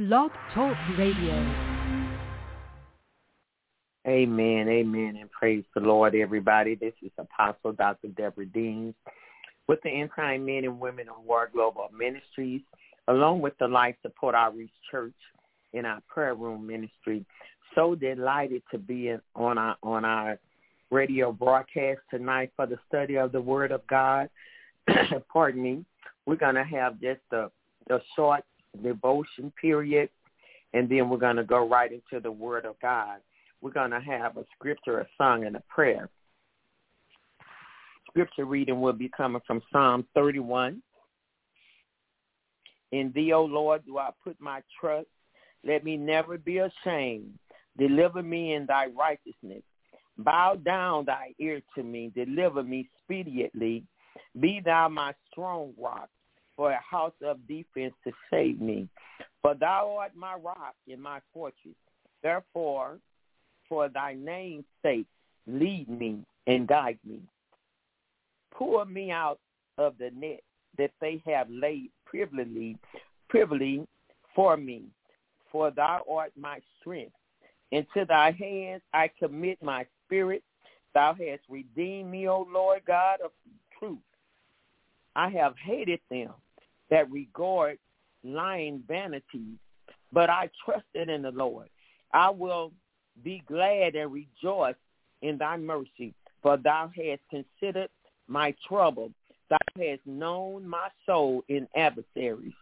Blog Talk Radio. Amen, amen, and praise the Lord, everybody. This is Apostle Dr. Deborah Deans with the End Time Men and Women of War Global Ministries, along with the Life Support Outreach Church in our prayer room ministry. So delighted to be on our radio broadcast tonight for the study of the Word of God. Pardon me. We're going to have just a short devotion period, and then we're going to go right into the Word of God. We're going to have a scripture, a song, and a prayer. Scripture reading will be coming from Psalm 31. In thee, O Lord, do I put my trust. Let me never be ashamed. Deliver me in thy righteousness. Bow down thy ear to me. Deliver me speedily. Be thou my strong rock, for a house of defense to save me. For thou art my rock and my fortress. Therefore, for thy name's sake, lead me and guide me. Pull me out of the net that they have laid privily for me. For thou art my strength. Into thy hands I commit my spirit. Thou hast redeemed me, O Lord God of truth. I have hated them that regard lying vanities, but I trusted in the Lord. I will be glad and rejoice in thy mercy, for thou hast considered my trouble. Thou hast known my soul in adversities,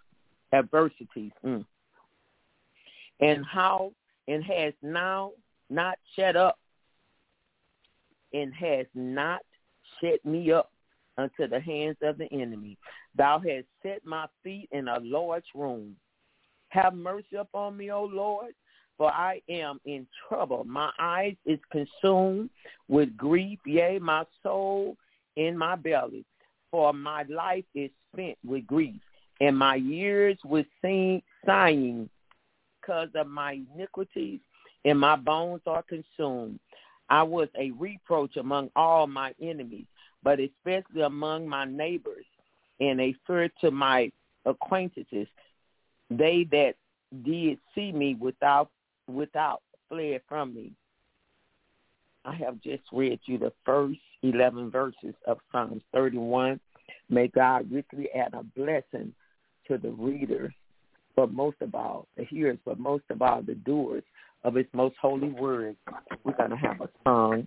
and has now not shut up, and has not set me up unto the hands of the enemy. Thou hast set my feet in a large room. Have mercy upon me, O Lord, for I am in trouble. My eyes is consumed with grief, yea, my soul in my belly. For my life is spent with grief, and my years with sighing because of my iniquities, and my bones are consumed. I was a reproach among all my enemies, but especially among my neighbors, and a fear to my acquaintances. They that did see me without fled from me. I have just read you the first 11 verses of Psalms 31. May God richly add a blessing to the readers, but most of all, the hearers, but most of all, the doers of his most holy word. We're going to have a song.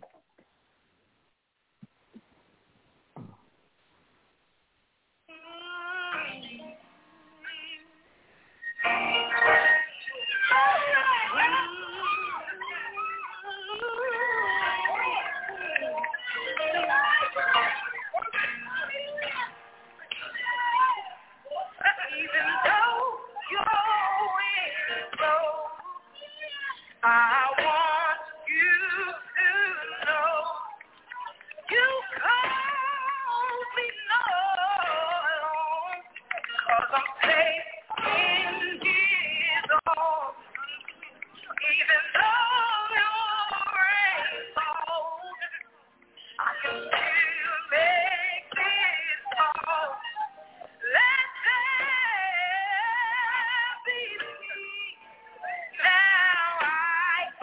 I want you to know you call me Lord, 'cause I'm safe in his arms. Even though your rain falls, I can still make this call. Let there be peace. Now I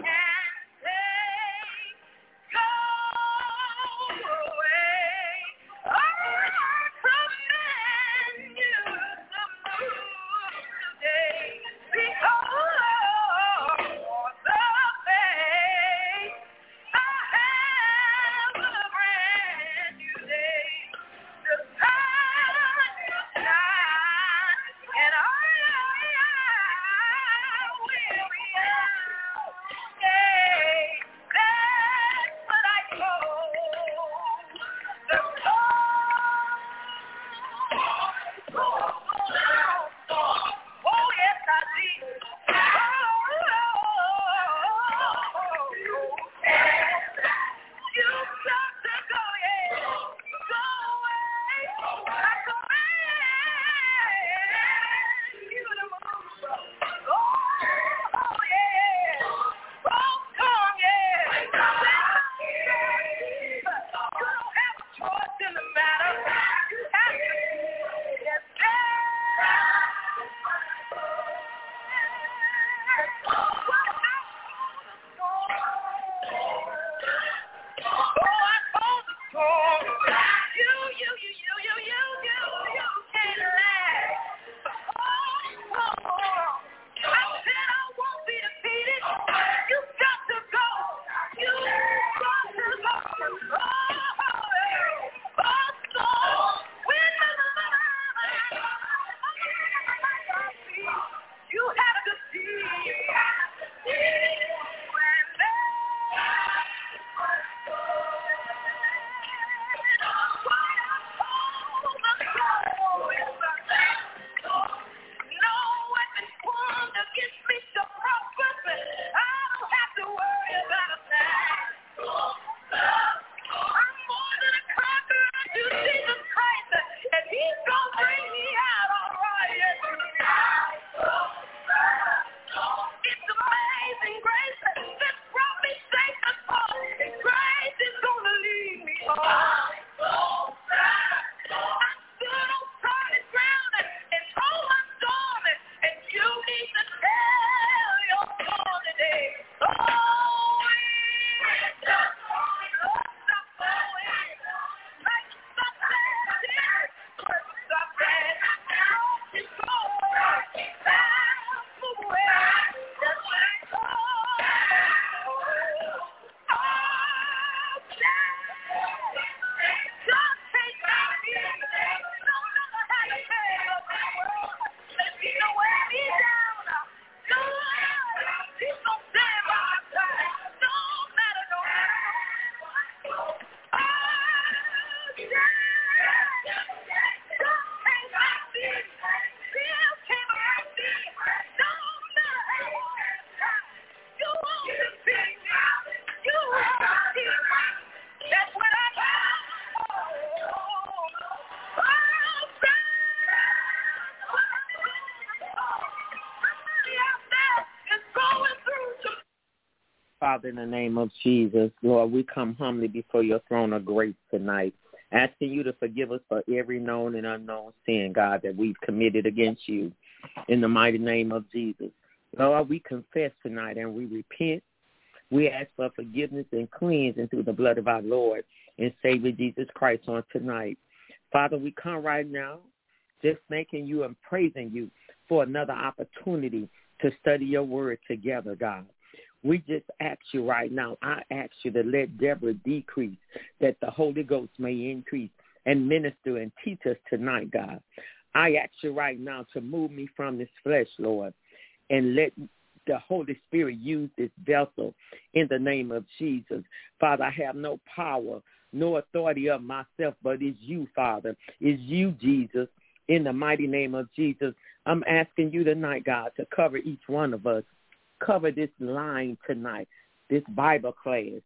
against me shall prosper. I don't have to worry about a thing. I'm more than a conqueror through Jesus Christ, and he's going to bring me out all right. It's amazing grace that brought me safe and far. Grace is going to lead me on. I stood on solid ground and told my storm, and you need to tell your storm today. Oh, it's just flowing. Stop flowing. Like stop that. Stop that. It's going. Move away. That's what I call. Just take me. No longer how to pay up the world. Let me know where he's down. No, he's gonna stand by my side. No matter, no matter. Just take my feet. Still came around me. No matter. You won't defeat me. You won't defeat me. That's what I got. Father, in the name of Jesus, Lord, we come humbly before your throne of grace tonight, asking you to forgive us for every known and unknown sin, God, that we've committed against you. In the mighty name of Jesus. Lord, we confess tonight and we repent. We ask for forgiveness and cleansing through the blood of our Lord and Savior Jesus Christ on tonight. Father, we come right now just thanking you and praising you for another opportunity to study your word together, God. We just ask you right now, I ask you to let Deborah decrease, that the Holy Ghost may increase and minister and teach us tonight, God. I ask you right now to move me from this flesh, Lord, and let the Holy Spirit use this vessel in the name of Jesus. Father, I have no power, no authority of myself, but it's you, Father. It's you, Jesus, in the mighty name of Jesus. I'm asking you tonight, God, to cover each one of us. Cover this line tonight, this Bible class.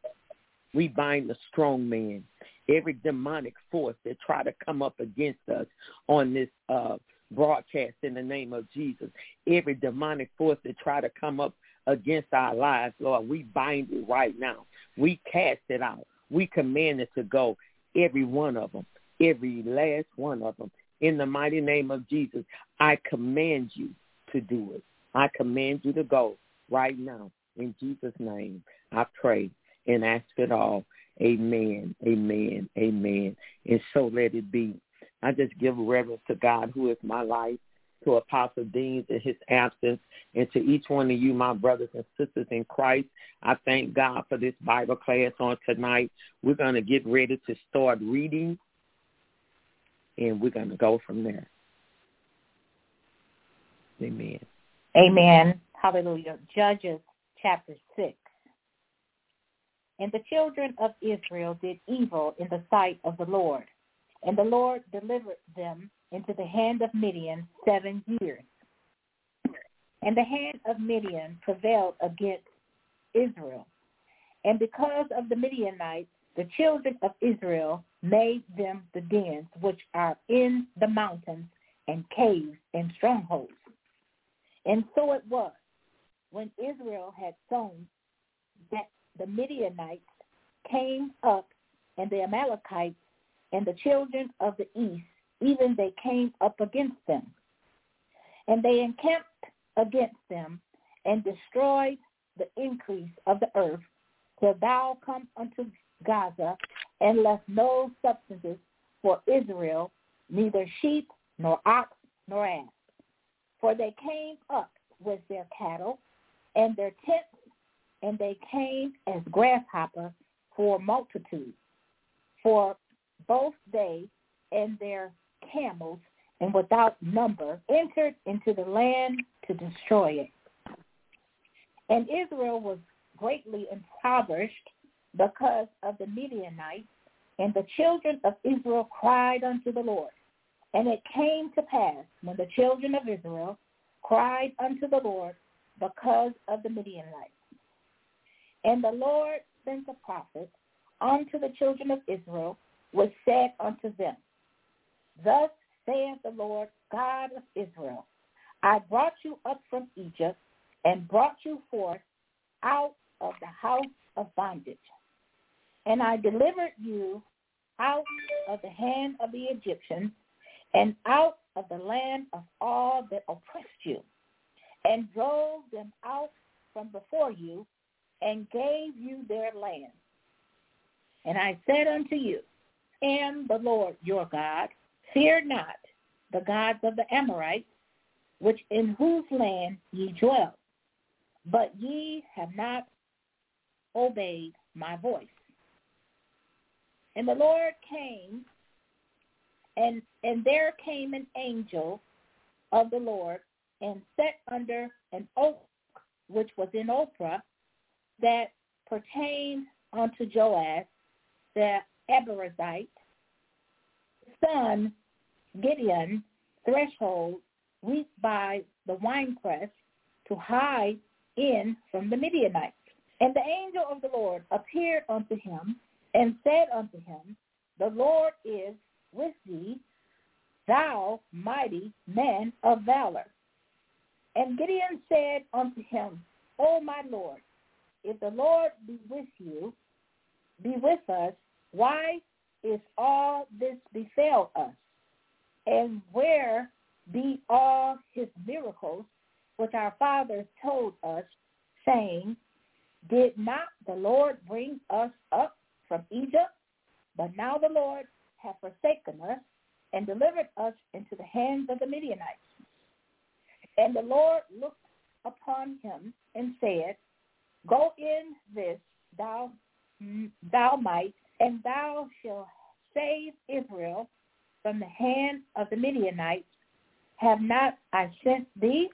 We bind the strong man, every demonic force that try to come up against us on this broadcast in the name of Jesus. Every demonic force that try to come up against our lives, Lord, we bind it right now. We cast it out. We command it to go, every one of them, every last one of them. In the mighty name of Jesus, I command you to do it. I command you to go right now. In Jesus' name, I pray and ask it all. Amen, amen, amen. And so let it be. I just give reverence to God, who is my life, to Apostle Deans in his absence, and to each one of you, my brothers and sisters in Christ. I thank God for this Bible class on tonight. We're going to get ready to start reading, and we're going to go from there. Amen. Amen. Hallelujah. Judges chapter 6. And the children of Israel did evil in the sight of the Lord, and the Lord delivered them into the hand of Midian 7 years. And the hand of Midian prevailed against Israel. And because of the Midianites, the children of Israel made them the dens which are in the mountains and caves and strongholds. And so it was, when Israel had sown, that the Midianites came up, and the Amalekites and the children of the east, even they came up against them. And they encamped against them and destroyed the increase of the earth till thou come unto Gaza, and left no substances for Israel, neither sheep nor ox nor ass. For they came up with their cattle and their tents, and they came as grasshoppers for multitude. For both they and their camels, and without number, entered into the land to destroy it. And Israel was greatly impoverished because of the Midianites, and the children of Israel cried unto the Lord. And it came to pass, when the children of Israel cried unto the Lord because of the Midianites. And the Lord sent a prophet unto the children of Israel, which said unto them, Thus saith the Lord God of Israel, I brought you up from Egypt and brought you forth out of the house of bondage. And I delivered you out of the hand of the Egyptians and out of the land of all that oppressed you, and drove them out from before you, and gave you their land. And I said unto you, am the Lord your God. Fear not the gods of the Amorites, which in whose land ye dwell, but ye have not obeyed my voice. And the Lord came, and there came an angel of the Lord, and sat under an oak which was in Ophrah, that pertained unto Joash the Abiezrite, son Gideon, threshold, wheat by the winepress, to hide in from the Midianites. And the angel of the Lord appeared unto him, and said unto him, The Lord is with thee, thou mighty man of valor. And Gideon said unto him, O my Lord, if the Lord be with you, be with us, why is all this befell us? And where be all his miracles which our fathers told us, saying, Did not the Lord bring us up from Egypt? But now the Lord hath forsaken us and delivered us into the hands of the Midianites. And the Lord looked upon him and said, Go in this thou might, and thou shalt save Israel from the hand of the Midianites. Have not I sent thee?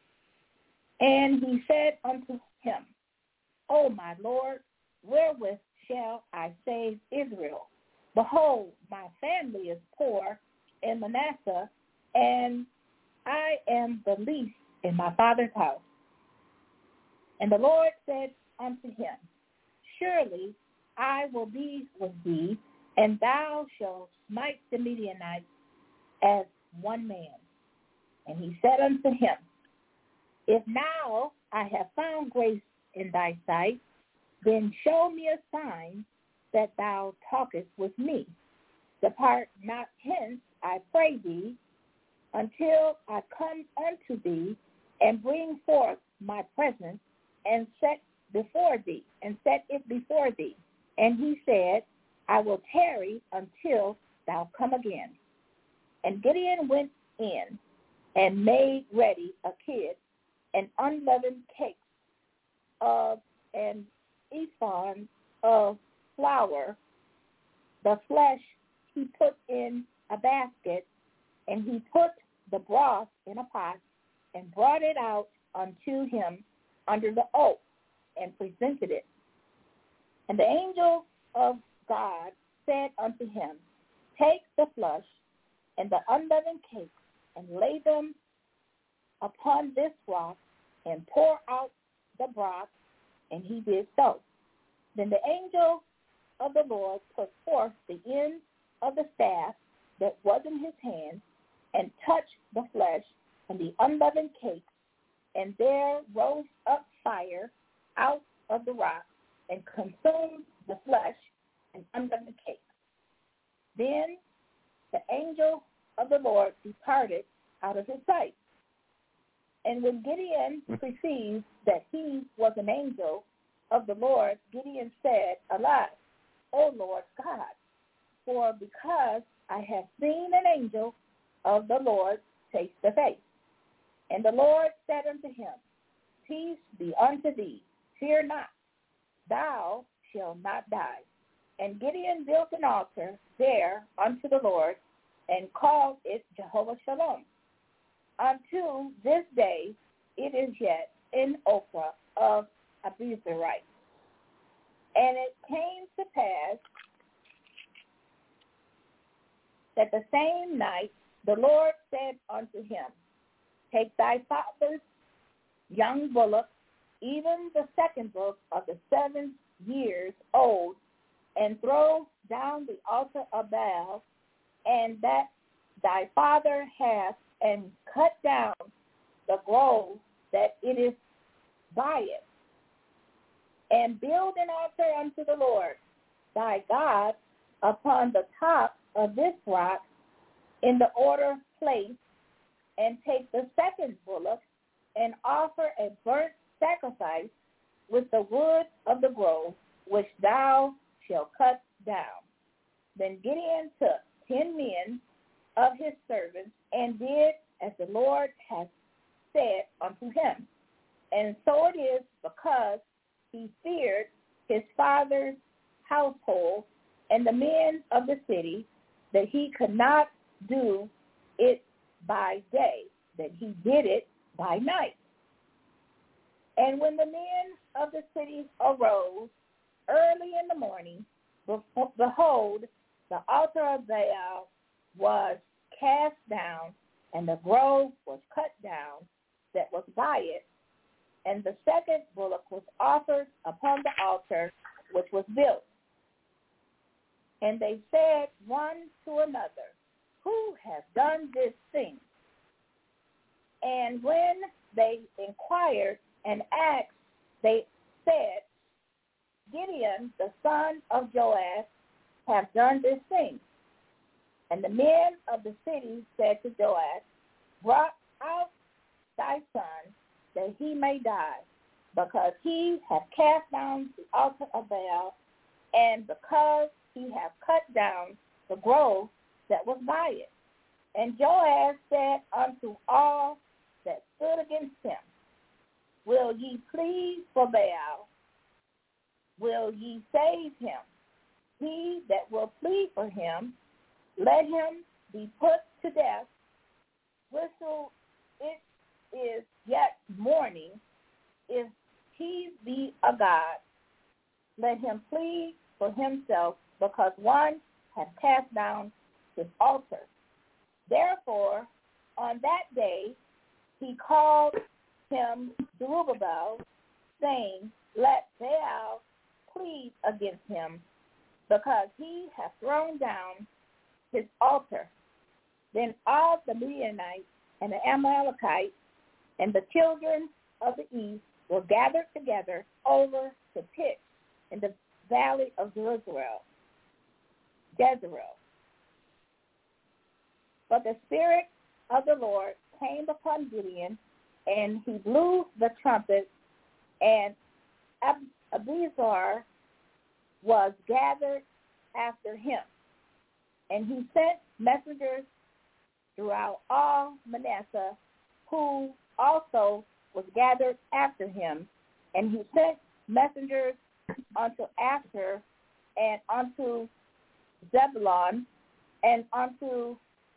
And he said unto him, O my Lord, wherewith shall I save Israel? Behold, my family is poor in Manasseh, and I am the least in my father's house. And the Lord said unto him, Surely I will be with thee, and thou shalt smite the Midianites as one man. And he said unto him, If now I have found grace in thy sight, then show me a sign that thou talkest with me. Depart not hence, I pray thee, until I come unto thee and bring forth my presence and set it before thee. And he said, I will tarry until thou come again. And Gideon went in and made ready a kid, an unleavened cake of an ephah of flour. The flesh he put in a basket, and he put the broth in a pot, and brought it out unto him under the oak, and presented it. And the angel of God said unto him, Take the flesh and the unleavened cake, and lay them upon this rock, and pour out the broth. And he did so. Then the angel of the Lord put forth the end of the staff that was in his hand, and touched the flesh and the unleavened cake, and there rose up fire out of the rock, and consumed the flesh and unleavened cake. Then the angel of the Lord departed out of his sight. And when Gideon perceived that he was an angel of the Lord, Gideon said, Alas, O Lord God, for because I have seen an angel of the Lord face to face. And the Lord said unto him, Peace be unto thee, fear not, thou shalt not die. And Gideon built an altar there unto the Lord, and called it Jehovah Shalom. Unto this day it is yet in Ophrah of Abiezrite. And it came to pass that the same night the Lord said unto him, take thy father's young bullock, even the second bullock of the 7 years old, and throw down the altar of Baal, and that thy father hath, and cut down the grove that it is by it, and build an altar unto the Lord thy God upon the top of this rock in the order place, and take the second bullock and offer a burnt sacrifice with the wood of the grove, which thou shalt cut down. Then Gideon took 10 men of his servants and did as the Lord had said unto him. And so it is, because he feared his father's household and the men of the city, that he could not do it by day, that he did it by night. And when the men of the city arose early in the morning, behold, the altar of Baal was cast down, and the grove was cut down that was by it, and the second bullock was offered upon the altar which was built. And they said one to another, Who has done this thing? And when they inquired and asked, they said, Gideon, the son of Joash, hath done this thing. And the men of the city said to Joash, Brought out thy son, that he may die, because he hath cast down the altar of Baal, and because he hath cut down the grove that was by it. And Joash said unto all that stood against him, Will ye plead for Baal? Will ye save him? He that will plead for him, let him be put to death. Whistle it is yet morning. If he be a god, let him plead for himself, because one hath cast down his altar. Therefore, on that day he called him Zerubbabel, saying, Let Baal plead against him, because he hath thrown down his altar. Then all the Midianites and the Amalekites and the children of the east were gathered together over to pitch in the valley of Jezreel. But the Spirit of the Lord came upon Gideon, and he blew the trumpet, and Abiezer was gathered after him. And he sent messengers throughout all Manasseh, who also was gathered after him. And he sent messengers unto Asher, and unto Zebulun, and unto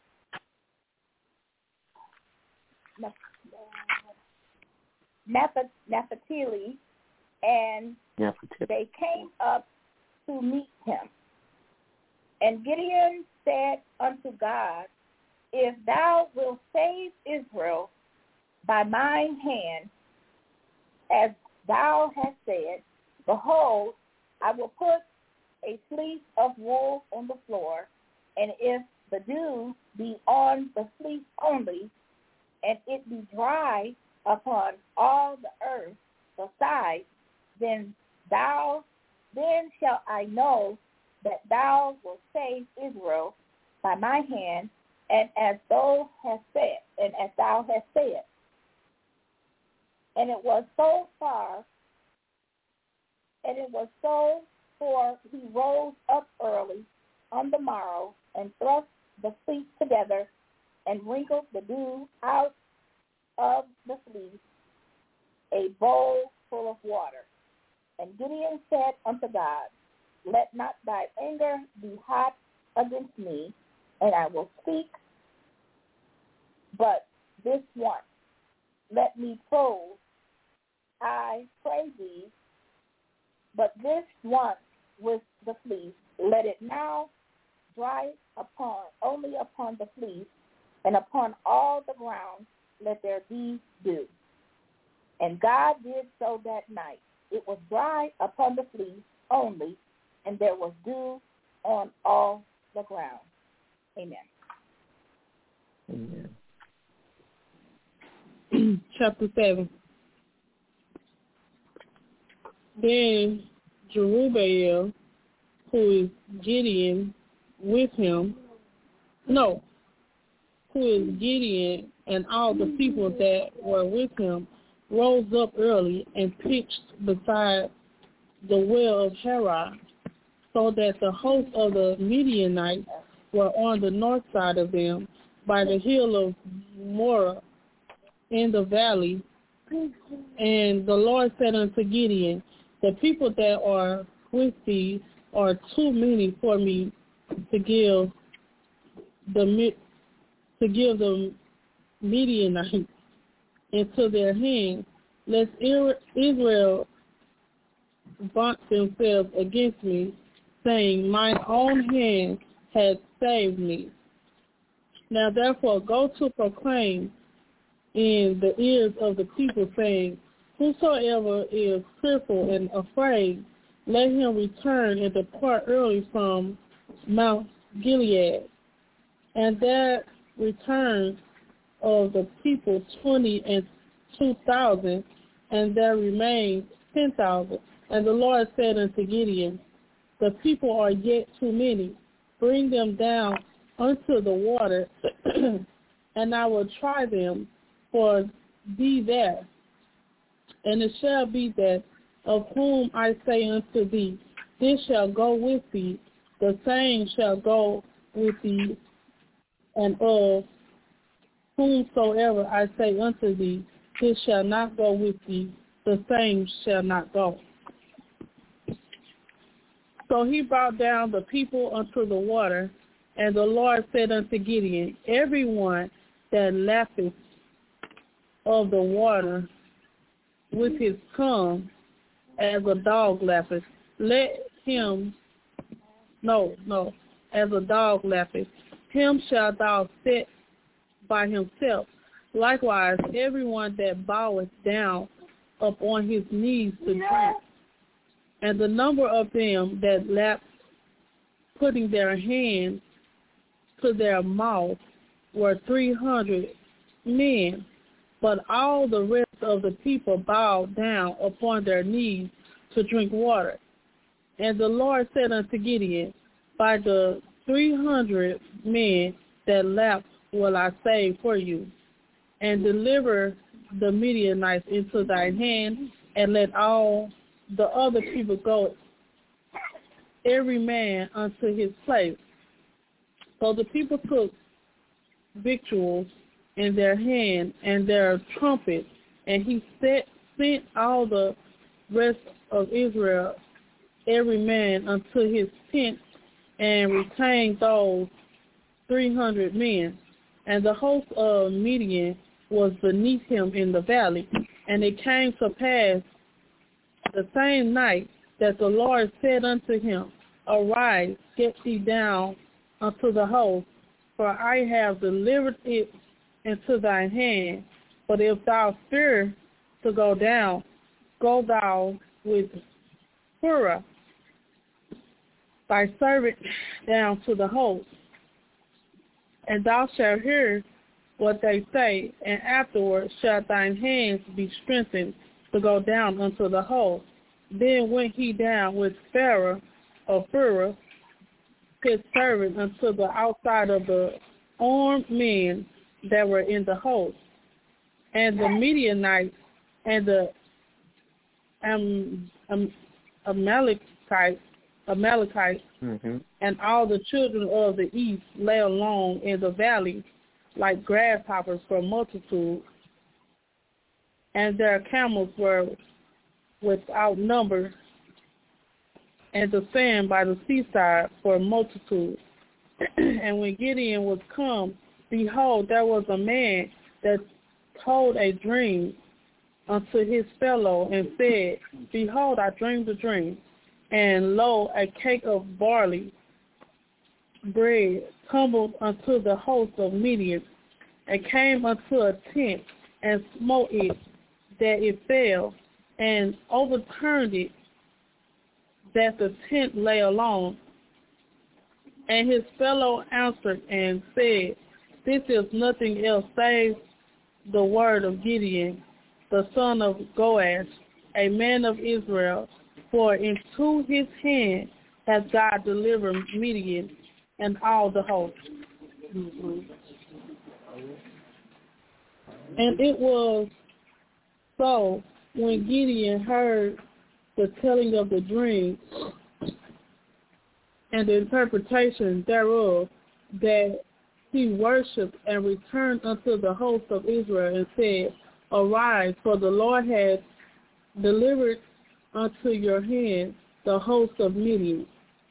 Naphtali, and they came up to meet him. And Gideon said unto God, If thou wilt save Israel by mine hand, as thou hast said, behold, I will put a fleece of wool on the floor, and if the dew be on the fleece only, and it be dry upon all the earth besides, then shall I know that thou wilt save Israel by my hand, and as thou hast said. And it was so, for he rose up early on the morrow, and thrust the fleece together, and wrinkled the dew out of the fleece, a bowl full of water. And Gideon said unto God, Let not thy anger be hot against me, and I will speak but this once. Let me prove, I pray thee, but this once with the fleece. Let it now dry only upon the fleece, and upon all the ground let there be dew. And God did so that night. It was dry upon the fleece only, and there was dew on all the ground. Amen. Amen. Chapter 7. Then Jerubbaal, who is Gideon, and all the people that were with him, rose up early and pitched beside the well of Harod, so that the host of the Midianites were on the north side of them, by the hill of Morah in the valley. And the Lord said unto Gideon, the people that are with thee are too many for me to give the Midianites into their hands, lest Israel vaunt themselves against me, saying, mine own hand has saved me. Now therefore go to proclaim in the ears of the people, saying, whosoever is fearful and afraid, let him return and depart early from Mount Gilead. And there returned of the people 22,000, and there remained 10,000. And the Lord said unto Gideon, the people are yet too many. Bring them down unto the water, and I will try them for thee there. And it shall be that of whom I say unto thee, this shall go with thee, the same shall go with thee, and of whomsoever I say unto thee, this shall not go with thee, the same shall not go. So he brought down the people unto the water, and the Lord said unto Gideon, every one that lappeth of the water with his tongue as a dog lappeth, as a dog lappeth, him shalt thou set by himself. Likewise, everyone that boweth down upon his knees to drink. And the number of them that lapped, putting their hands to their mouth, were 300 men. But all the rest of the people bowed down upon their knees to drink water. And the Lord said unto Gideon, by the 300 men that lapped will I save for you, and deliver the Midianites into thine hand, and let all the other people go, every man unto his place. So the people took victuals in their hand and their trumpets, and he sent all the rest of Israel, every man unto his tent, and retained those 300 men. And the host of Midian was beneath him in the valley. And it came to pass the same night that the Lord said unto him, arise, get thee down unto the host, for I have delivered it into thine hand. But if thou fear to go down, go thou with Phurah, thy servant, down to the host. And thou shalt hear what they say, and afterward shall thine hands be strengthened to go down unto the host. Then went he down with Phurah, his servant, unto the outside of the armed men that were in the host. And the Midianites and the Amalekites, and all the children of the east lay along in the valley like grasshoppers for multitude, and their camels were without number, and the sand by the seaside for multitude. And when Gideon was come, behold, there was a man that told a dream unto his fellow, and said, behold, I dreamed a dream, and lo, a cake of barley bread tumbled unto the host of Midian, and came unto a tent, and smote it, that it fell, and overturned it, that the tent lay alone. And his fellow answered and said, This is nothing else save the word of Gideon, the son of Joash, a man of Israel, for into his hand hath God delivered Midian and all the host. And it was so, when Gideon heard the telling of the dream and the interpretation thereof, that he worshipped and returned unto the host of Israel and said, Arise, for the Lord hath delivered unto your hand the host of Midian.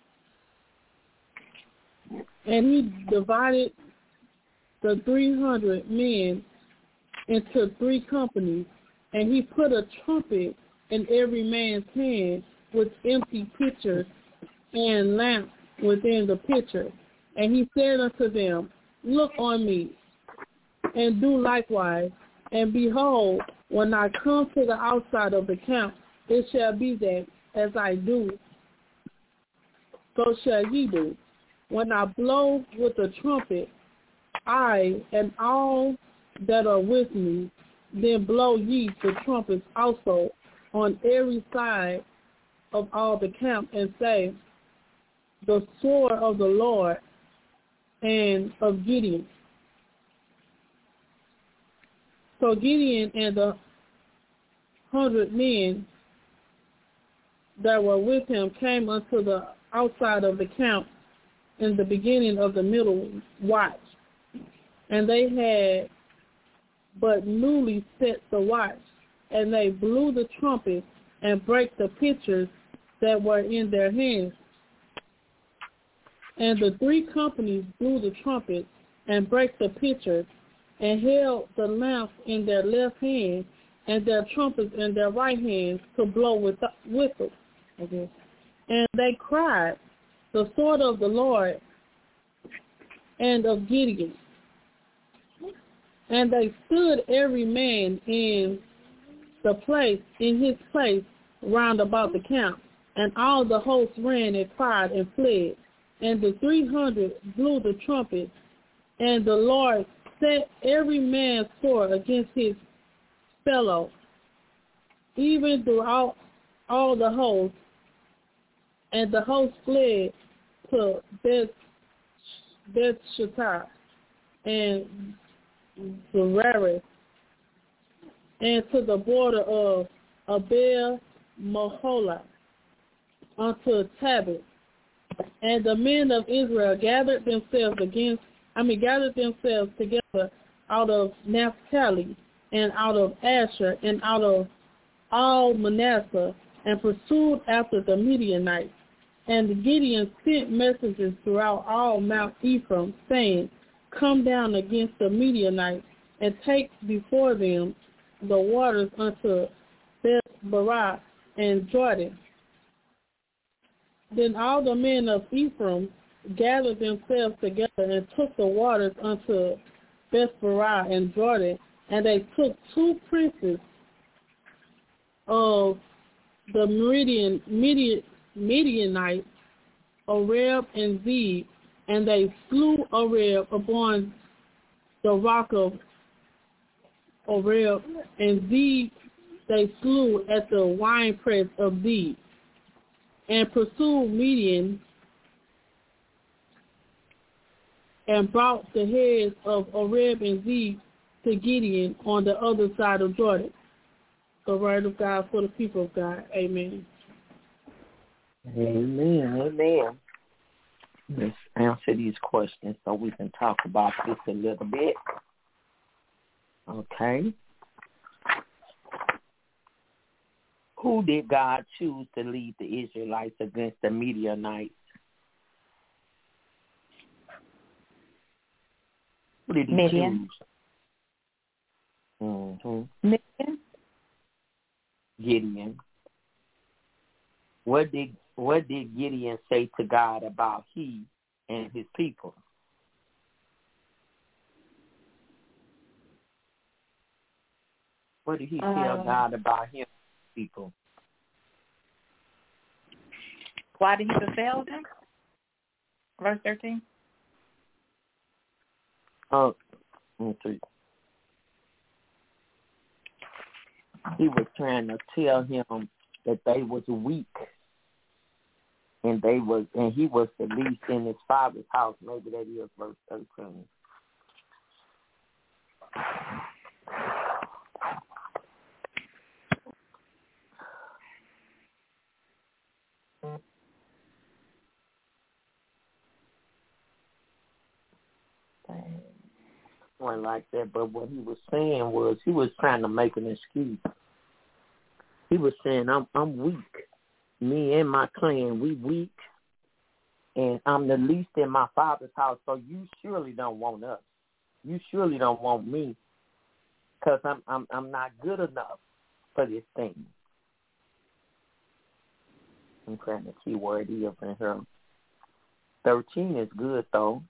And he divided the 300 men into 3 companies, and he put a trumpet in every man's hand with empty pitchers and lamps within the pitcher. And he said unto them, Look on me, and do likewise. And behold, when I come to the outside of the camp, it shall be that as I do, so shall ye do. When I blow with the trumpet, I and all that are with me, then blow ye the trumpets also on every side of all the camp, and say, The sword of the Lord and of Gideon. So Gideon and the 100 men that were with him came unto the outside of the camp in the beginning of the middle watch. And they had but newly set the watch, and they blew the trumpet and brake the pitchers that were in their hands. And the 3 companies blew the trumpet and brake the pitchers, and held the lamps in their left hand, and their trumpets in their right hands to blow with it. Okay. And they cried, The sword of the Lord and of Gideon. And they stood every man in his place round about the camp, and all the host ran and cried and fled. And the 300 blew the trumpet, and the Lord set every man's sword against his fellow, even throughout all the host. And the host fled to Bethshittah and Zerareth, and to the border of Abel Maholah unto Tabith. And the men of Israel gathered themselves together out of Naphtali and out of Asher and out of all Manasseh, and pursued after the Midianites. And Gideon sent messengers throughout all Mount Ephraim, saying, Come down against the Midianites, and take before them the waters unto Beth-barah and Jordan. Then all the men of Ephraim gathered themselves together and took the waters unto Beth-barah and Jordan, and they took 2 princes of the Midianites, Oreb and Zeb, and they slew Oreb upon the rock of Oreb, and Zeb they slew at the winepress of Zeb, and pursued Midian, and brought the heads of Oreb and Zeb to Gideon on the other side of Jordan. The word of God for the people of God. Amen. Amen. Amen. Let's answer these questions so we can talk about this a little bit. Okay. Who did God choose to lead the Israelites against the Midianites? Who did he Midian. choose? Mm-hmm. Midian. Gideon. What did Gideon say to God about he and his people? What did he tell God about him, people? Why did he fulfill them? Verse 13. Let me see. He was trying to tell him that they was weak, and he was the least in his father's house. Maybe that is verse 13. One like that, but what he was saying was he was trying to make an excuse. He was saying, I'm weak. Me and my clan, we weak, and I'm the least in my father's house, so you surely don't want us. You surely don't want me, because I'm not good enough for this thing. I'm trying to see where it is in here. 13 is good, though.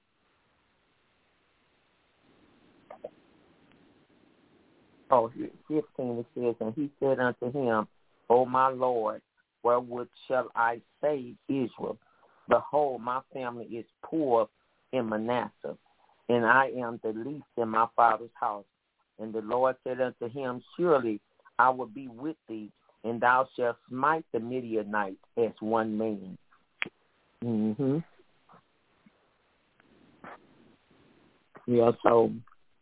Oh, 15 it says, and he said unto him, O my Lord, wherewith shall I save Israel? Behold, my family is poor in Manasseh, and I am the least in my father's house. And the Lord said unto him, Surely I will be with thee, and thou shalt smite the Midianites as one man. Mm-hmm. Yeah, so...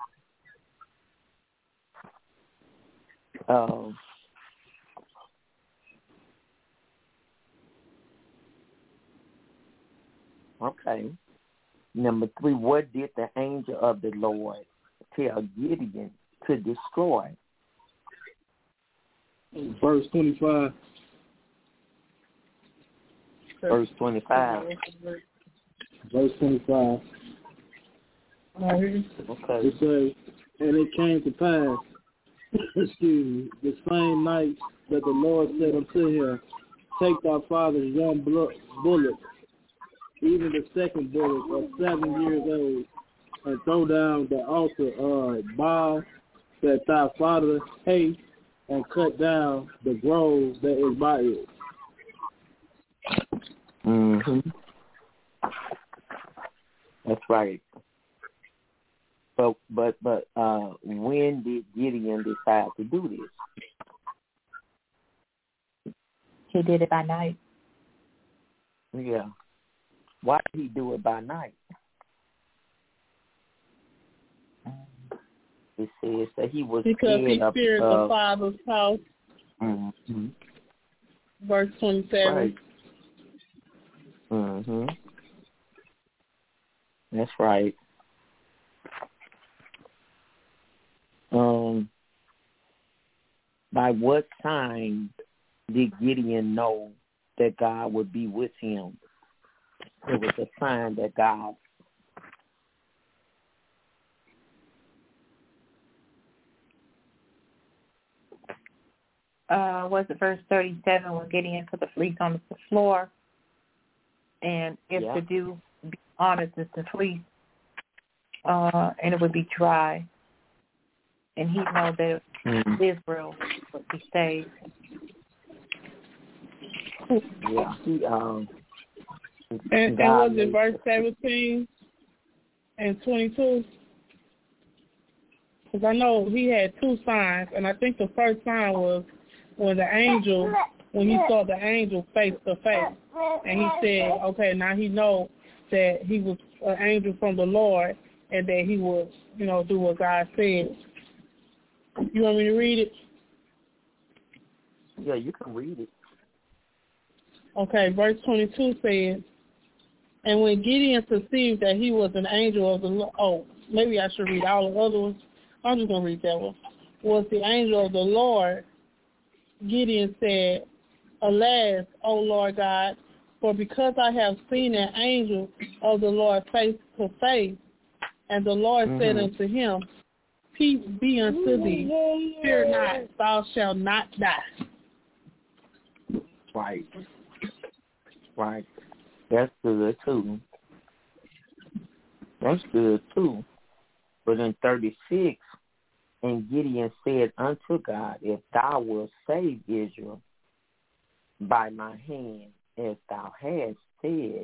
okay. Number 3, what did the angel of the Lord tell Gideon to destroy? Verse 25. Verse 25. Verse 25. Okay. It says, and it came to pass, excuse me, the same night that the Lord said unto him, Take thy father's young bullock, even the second bullock of 7 years old, and throw down the altar of Baal that thy father hath, and cut down the grove that is by it. Mm-hmm. That's right. But when did Gideon decide to do this? He did it by night. Yeah. Why did he do it by night? It says that he was because he feared the Father's house. Mm-hmm. Verse 27. Right. Mm-hmm. That's right. By what sign did Gideon know that God would be with him? It was a sign that God. Was it verse 37 when Gideon put the fleece on the floor? And if the dew be on it, it's the fleece, and it would be dry. And he know that Israel would be saved. Yeah. And was it verse 17 and 22? Because I know he had 2 signs, and I think the first sign was when he saw the angel face to face. And he said, okay, now he know that he was an angel from the Lord and that he would, do what God said. You want me to read it? Yeah, you can read it. Okay, verse 22 says, and when Gideon perceived that he was an angel of the Lord, maybe I should read all the other ones. I'm just going to read that one. Was the angel of the Lord, Gideon said, Alas, O Lord God, for because I have seen an angel of the Lord face to face, and the Lord said unto him, Peace be unto thee, fear not, thou shalt not die. Right. Right. That's good too. That's good too. But in 36, And Gideon said unto God, if thou wilt save Israel by my hand, as thou hast said,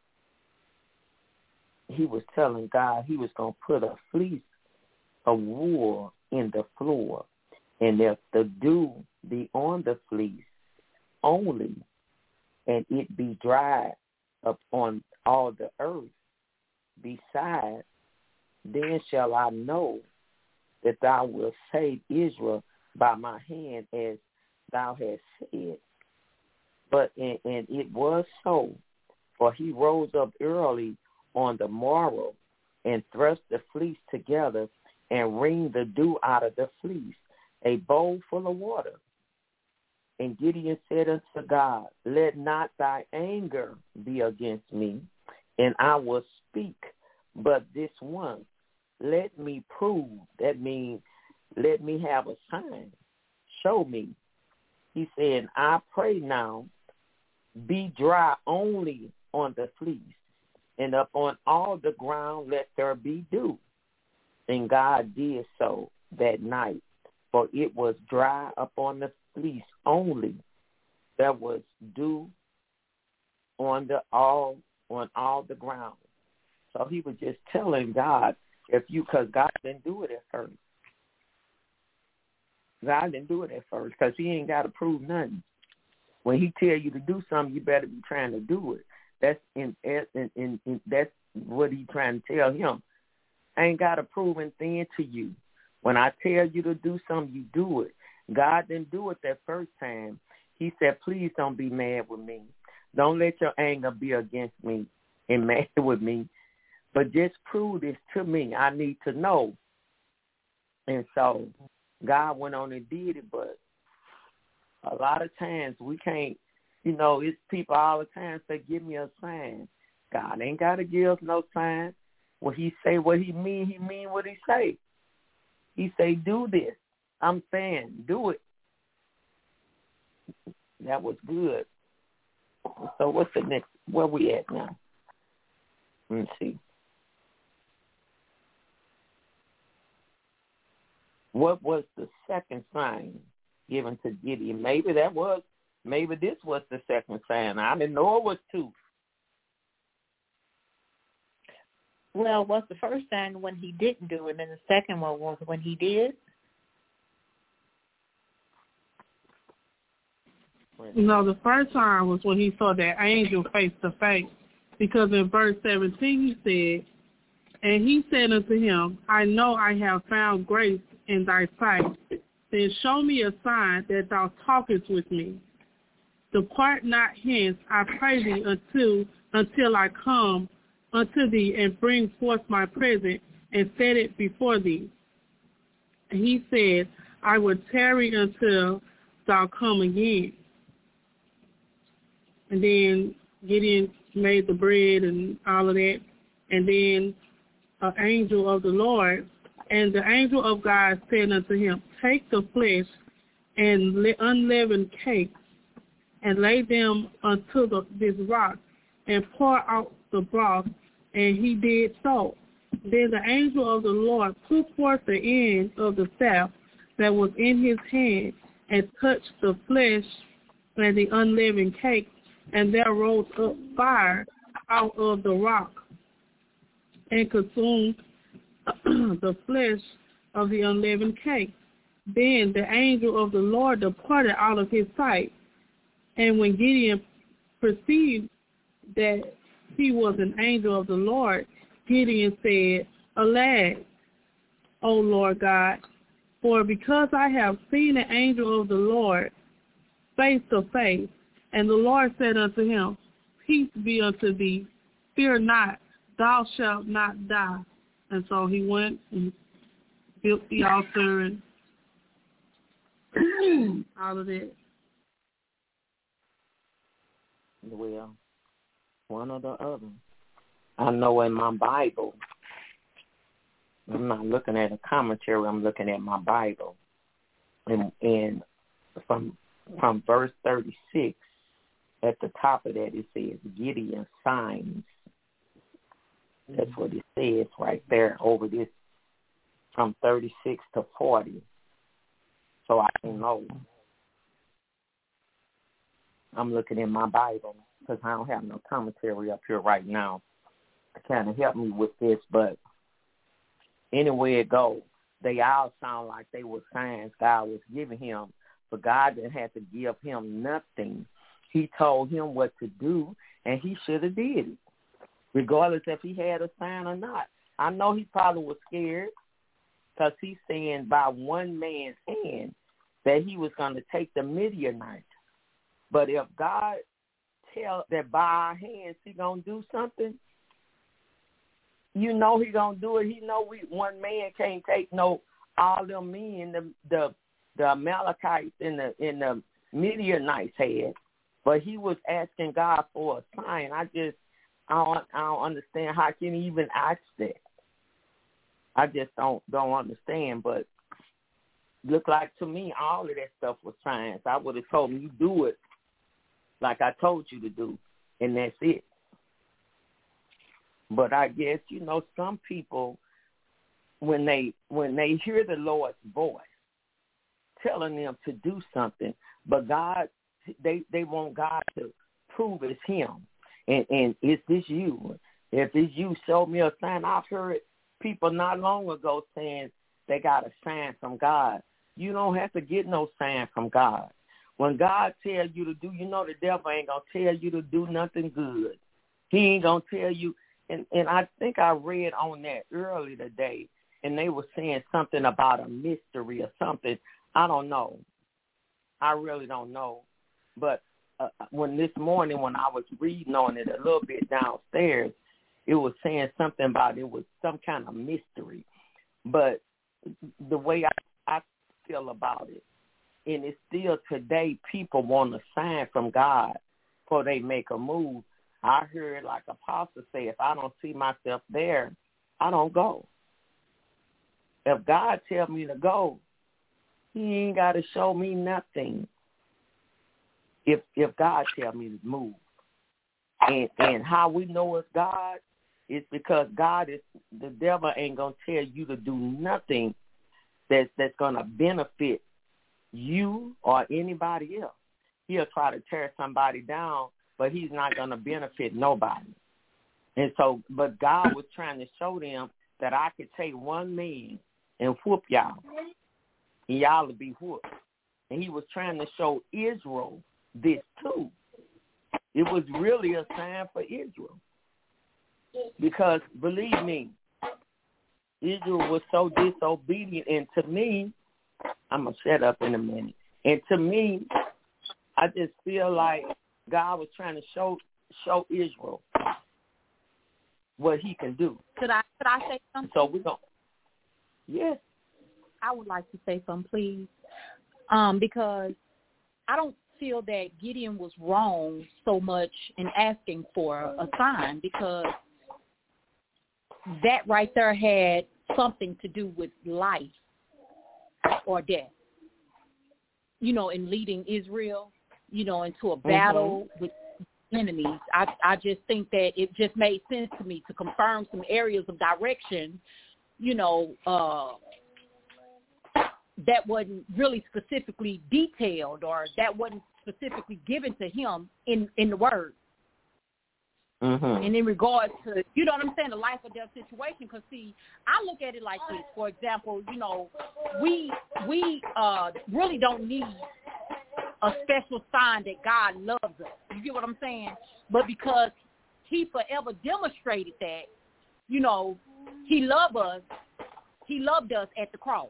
he was telling God he was going to put a fleece of wool in the floor, and if the dew be on the fleece only, and it be dried upon all the earth beside, then shall I know that thou wilt save Israel by my hand, as thou hast said. And it was so, for he rose up early on the morrow, and thrust the fleece together, and wringed the dew out of the fleece, a bowl full of water. And Gideon said unto God, let not thy anger be against me, and I will speak but this once. Let me prove, that means let me have a sign. Show me. He said, I pray now, be dry only on the fleece, and upon all the ground let there be dew. And God did so that night, for it was dry upon the fleece only. There was dew on all the ground. So he was just telling God, because God didn't do it at first. God didn't do it at first because he ain't got to prove nothing. When he tell you to do something, you better be trying to do it. That's what he trying to tell him. I ain't got to prove anything to you. When I tell you to do something, you do it. God didn't do it that first time. He said, please don't be mad with me. Don't let your anger be against me and mad with me. But just prove this to me. I need to know. And so God went on and did it, but a lot of times we can't, it's people all the time say, give me a sign. God ain't got to give us no sign. When he say what he mean what he say. He say, do this. I'm saying, do it. That was good. So what's the next? Where we at now? Let's see. What was the second sign given to Gideon? Maybe this was the second sign. I didn't know it was two. Well, was the first sign when he didn't do it, and the second one was when he did? No, the first sign was when he saw that angel face to face. Because in verse 17 he said, and he said unto him, I know I have found grace in thy sight. Then show me a sign that thou talkest with me. Depart not hence, I pray thee, until I come unto thee and bring forth my present and set it before thee. And he said, I will tarry until thou come again. And then Gideon made the bread and all of that. And then an angel of the Lord, and the angel of God said unto him, take the flesh and unleavened cakes, and lay them unto this rock, and pour out the broth. And he did so. Then the angel of the Lord took forth the end of the staff that was in his hand, and touched the flesh and the unleavened cake, and there rose up fire out of the rock, and consumed the flesh of the unleavened cake. Then the angel of the Lord departed out of his sight. And when Gideon perceived that he was an angel of the Lord, Gideon said, Alas, O Lord God, for because I have seen an angel of the Lord face to face. And the Lord said unto him, Peace be unto thee, fear not, thou shalt not die. And so he went and built the altar and all of that. Well, one or the other. I know in my Bible, I'm not looking at a commentary, I'm looking at my Bible. And from verse 36, at the top of that it says Gideon's signs. That's what it says right there over this from 36 to 40, so I can know. I'm looking in my Bible because I don't have no commentary up here right now to kind of help me with this, but anyway it goes, they all sound like they were signs God was giving him, but God didn't have to give him nothing. He told him what to do, and he should have did it, regardless if he had a sign or not. I know he probably was scared because he's saying by one man's hand that he was going to take the Midianites. But if God tell that by our hands he going to do something, you know he going to do it. He know one man can't take all them men, the Amalekites and the Midianites had. But he was asking God for a sign. I don't understand how can he even ask that. I just don't understand. But look like to me all of that stuff was signs. I would have told him you do it like I told you to do, and that's it. But I guess, some people, when they hear the Lord's voice telling them to do something, but God, they want God to prove it's him. And is this you? If it's you, show me a sign. I've heard people not long ago saying they got a sign from God. You don't have to get no sign from God. When God tells you to do, the devil ain't going to tell you to do nothing good. He ain't going to tell you. And I think I read on that earlier today, and they were saying something about a mystery or something. I don't know. I really don't know. But when this morning when I was reading on it a little bit downstairs, it was saying something about it was some kind of mystery. But the way I feel about it, and it's still today, people want a sign from God before they make a move. I heard like Apostle say, if I don't see myself there, I don't go. If God tells me to go, he ain't got to show me nothing. If God tells me to move. And how we know it's God is because God is, the devil ain't going to tell you to do nothing that's going to benefit you or anybody else. He'll try to tear somebody down, but he's not going to benefit nobody. And so, but God was trying to show them that I could take one man and whoop y'all, and y'all would be whooped. And he was trying to show Israel this too. It was really a sign for Israel. Because, believe me, Israel was so disobedient. And to me, I'm going to shut up in a minute. And to me, I just feel like God was trying to show Israel what he can do. Could I say something? So we're going to, yes. I would like to say something, please. Because I don't feel that Gideon was wrong so much in asking for a sign, because that right there had something to do with life or death, in leading Israel, into a battle with enemies. I just think that it just made sense to me to confirm some areas of direction, that wasn't really specifically detailed, or that wasn't specifically given to him in the word. Mm-hmm. And in regards to, the life or death situation, because, see, I look at it like this. For example, we really don't need a special sign that God loves us. You get what I'm saying? But because he forever demonstrated that, he loved us at the cross.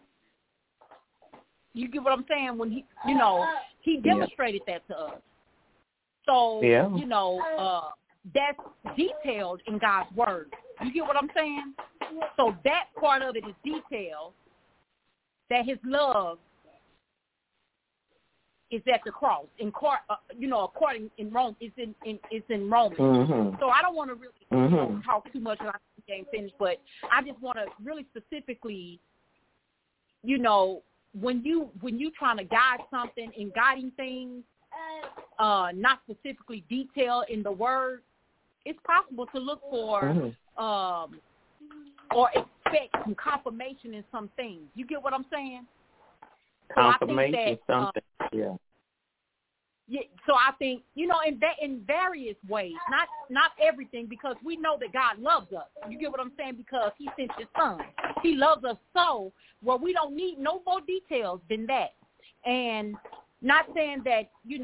You get what I'm saying? When he demonstrated that to us. So, that's detailed in God's word. You get what I'm saying? So that part of it is detailed, that his love is at the cross. According in Rome, it's in Romans. Mm-hmm. So I don't want to really talk too much. I can't finish, but I just want to really specifically, when you trying to guide something and guiding things, not specifically detailed in the word, it's possible to look for or expect some confirmation in some things. You get what I'm saying? Confirmation, something, yeah. Yeah, so I think, in various ways, not everything, because we know that God loves us. You get what I'm saying? Because he sent his son. He loves us so, well, we don't need no more details than that. And not saying that, he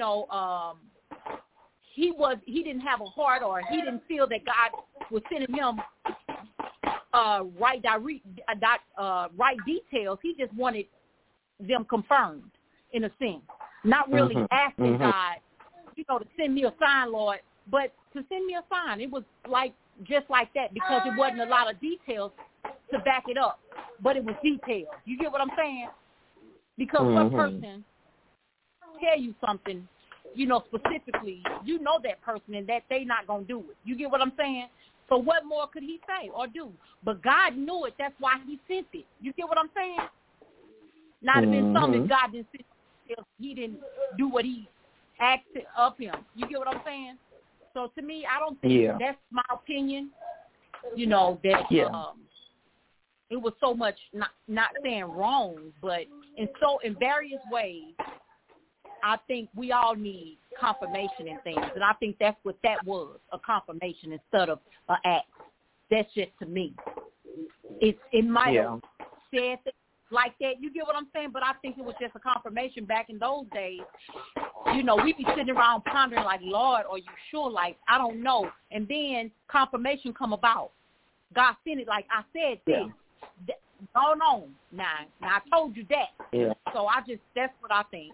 didn't have a heart, or he didn't feel that God was sending him right details. He just wanted them confirmed, in a sense. Not really asking God, to send me a sign, Lord, but to send me a sign. It was just like that, because it wasn't a lot of details to back it up, but it was details. You get what I'm saying? Because one person tell you something, specifically, that person and that they not going to do it. You get what I'm saying? So what more could he say or do? But God knew it. That's why he sent it. You get what I'm saying? Not have been something if God didn't send it. He didn't do what he asked of him. You get what I'm saying? So to me, I don't think that's my opinion. That it was so much not saying wrong, but in various ways, I think we all need confirmation in things, and I think that's what that was, a confirmation instead of an act. That's just to me. It might have said that like that, you get what I'm saying? But I think it was just a confirmation back in those days. We'd be sitting around pondering like, Lord, are you sure? Like, I don't know. And then confirmation come about. God sent it like I said this. Going on. Now I told you that. Yeah. So that's what I think.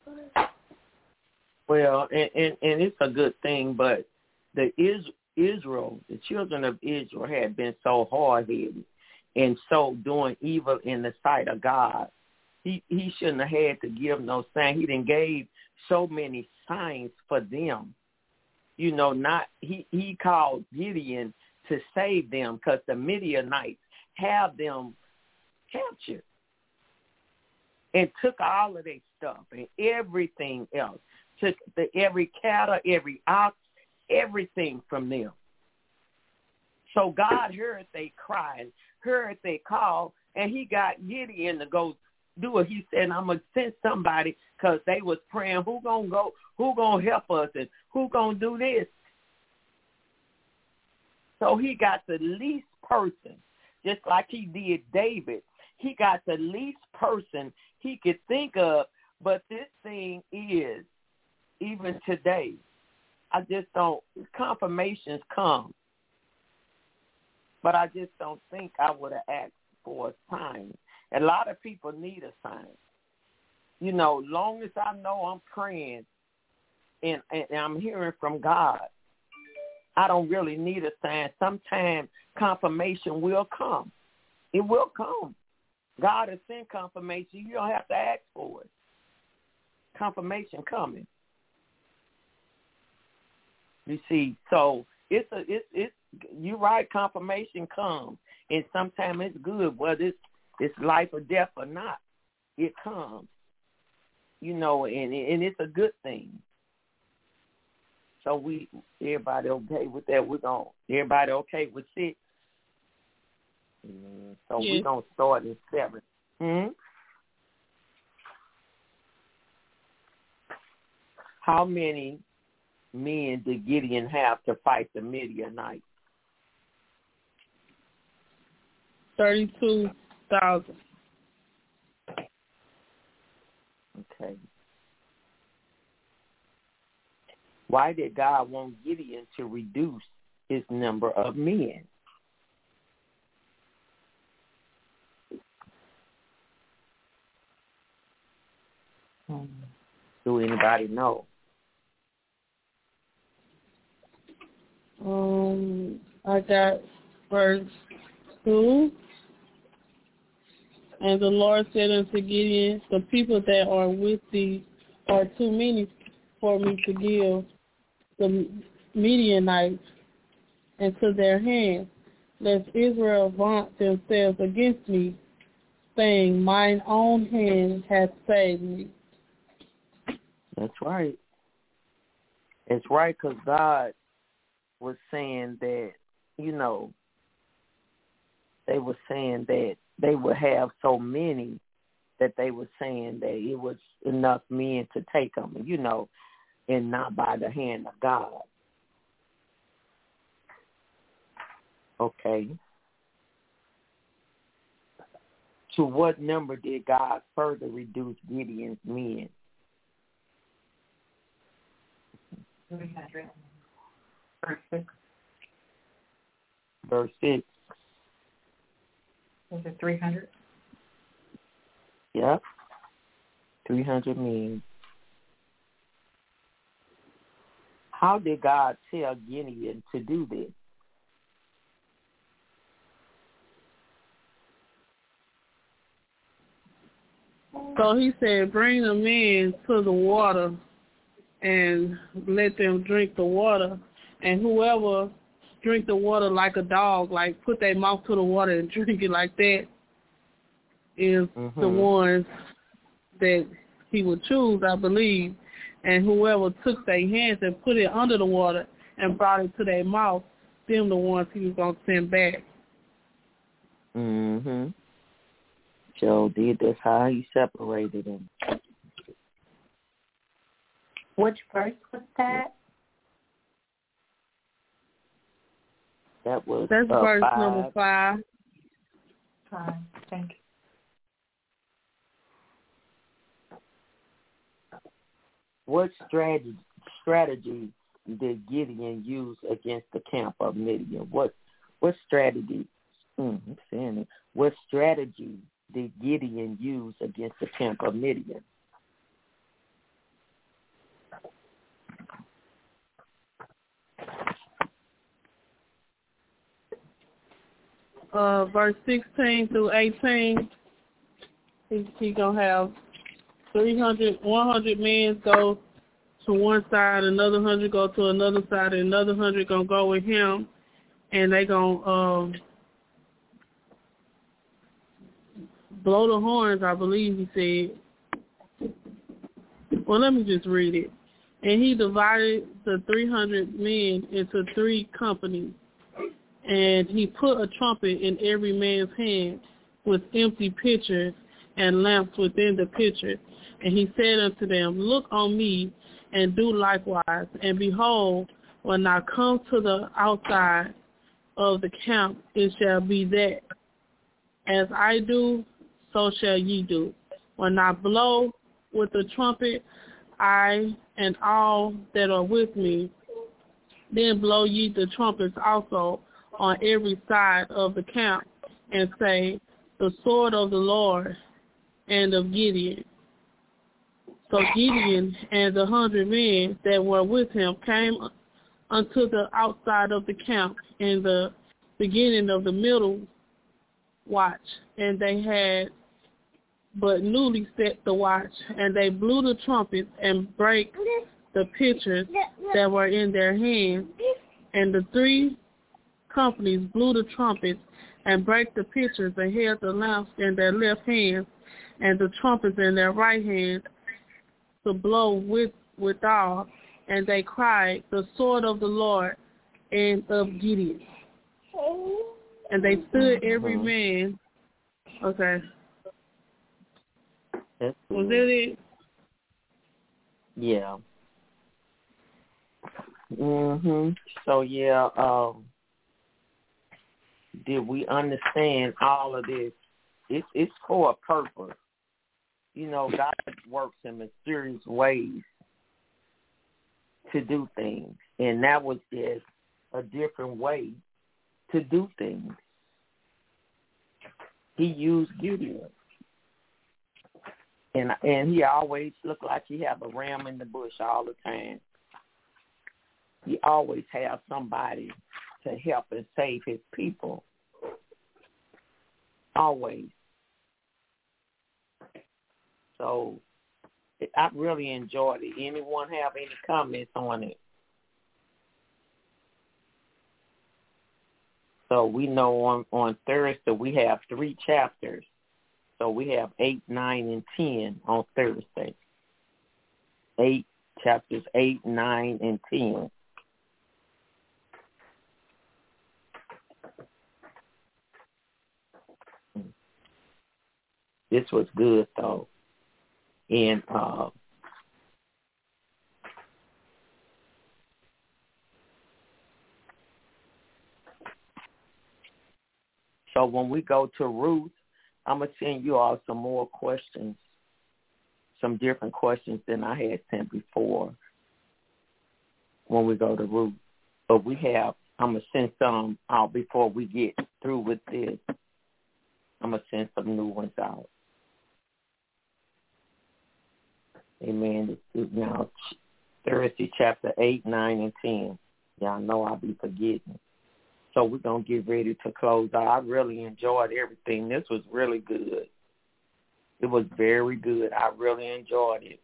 Well, and it's a good thing, but the children of Israel had been so hard-headed and so doing evil in the sight of God. He shouldn't have had to give no sign. He done gave so many signs for them. He called Gideon to save them, because the Midianites have them captured and took all of their stuff and everything else. Took every cattle, every ox, everything from them. So God heard they cry, heard they call, and he got Gideon to go do it. He said, I'm going to send somebody, because they was praying, who going to go, who going to help us, and who going to do this? So he got the least person, just like he did David. He got the least person he could think of, but this thing is, even today, I just don't, confirmations come. But I just don't think I would have asked for a sign. A lot of people need a sign. Long as I know I'm praying and I'm hearing from God, I don't really need a sign. Sometimes confirmation will come. It will come. God has sent confirmation. You don't have to ask for it. Confirmation coming. You see, so it's you're right, confirmation comes, and sometimes it's good, whether it's life or death or not, it comes, and it's a good thing. So everybody okay with that? Everybody okay with 6? So we're going to start at 7. How many men did Gideon have to fight the Midianites? 32,000. Okay. Why did God want Gideon to reduce his number of men? Do anybody know? I got verse 2. And the Lord said unto Gideon, the people that are with thee are too many for me to give the Midianites into their hand, lest Israel vaunt themselves against me, saying, mine own hand hath saved me. That's right. It's right, because God was saying that, they were saying that they would have so many that they were saying that it was enough men to take them, and not by the hand of God. Okay. To what number did God further reduce Gideon's men? 300. Verse 6. Verse 6. Was it 300? Yep. 300 men. How did God tell Gideon to do this? So he said, bring them in to the water and let them drink the water. And whoever drink the water like a dog, like put their mouth to the water and drink it like that, is the ones that he would choose, I believe. And whoever took their hands and put it under the water and brought it to their mouth, them the ones he was going to send back. Mm-hmm. Joe did. That's how he separated them. Which verse was that? That's verse 5. number 5. Thank you. What strategy did Gideon use against the camp of Midian? What strategy? I'm saying it. What strategy did Gideon use against the camp of Midian? Verse 16 through 18, he gonna have 100 men go to one side, another 100 go to another side, and another 100 gonna go with him, and they gonna blow the horns, I believe he said. Well, let me just read it. And he divided the 300 men into 3 companies, and he put a trumpet in every man's hand with empty pitchers and lamps within the pitcher. And he said unto them, look on me and do likewise. And behold, when I come to the outside of the camp, it shall be that as I do, so shall ye do. When I blow with the trumpet, I and all that are with me, then blow ye the trumpets also on every side of the camp, and say, the sword of the Lord and of Gideon. So Gideon and the 100 men that were with him came unto the outside of the camp in the beginning of the middle watch, and they had but newly set the watch, and they blew the trumpets and brake the pitchers that were in their hands, and the 3 companies blew the trumpets and brake the pitchers and held the lamps in their left hands and the trumpets in their right hands to blow withal, and they cried, the sword of the Lord and of Gideon. And they stood every man. Okay. Was that it? Yeah. So did we understand all of this? It's for a purpose. God works in mysterious ways to do things, and that was just a different way to do things. He used Gideon, and he always looked like he had a ram in the bush all the time. He always had somebody to help and save his people. Always. So I really enjoyed it. Anyone have any comments on it? So we know on Thursday we have 3 chapters. So we have 8, 9, and 10 on Thursday. 8, 9, and 10. This was good, though. And so when we go to Ruth, I'm going to send you all some more questions, some different questions than I had sent before when we go to Ruth. But I'm going to send some out before we get through with this. I'm going to send some new ones out. Amen. This is now Thursday, chapter 8, 9, and 10. Y'all know I'll be forgetting. So we're going to get ready to close out. I really enjoyed everything. This was really good. It was very good. I really enjoyed it.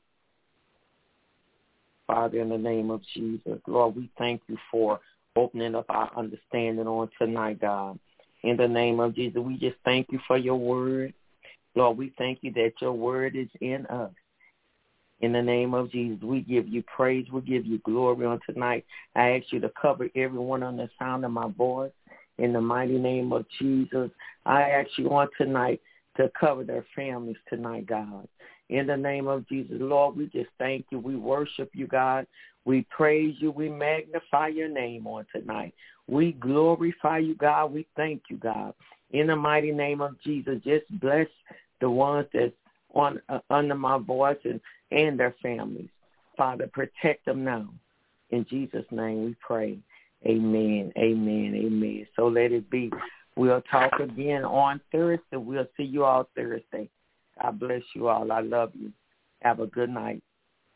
Father, in the name of Jesus, Lord, we thank you for opening up our understanding on tonight, God. In the name of Jesus, we just thank you for your word. Lord, we thank you that your word is in us. In the name of Jesus, we give you praise. We give you glory on tonight. I ask you to cover everyone on the sound of my voice. In the mighty name of Jesus, I ask you on tonight to cover their families tonight, God. In the name of Jesus, Lord, we just thank you. We worship you, God. We praise you. We magnify your name on tonight. We glorify you, God. We thank you, God. In the mighty name of Jesus, just bless the ones that's under my voice and their families. Father, protect them now. In Jesus' name we pray. Amen, amen, amen. So let it be. We'll talk again on Thursday. We'll see you all Thursday. God bless you all. I love you. Have a good night.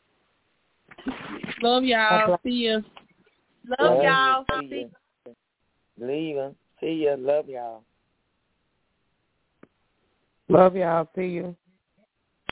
Love y'all. See you. Love y'all. See you. Leaving. See you. Love y'all. Love y'all. See you.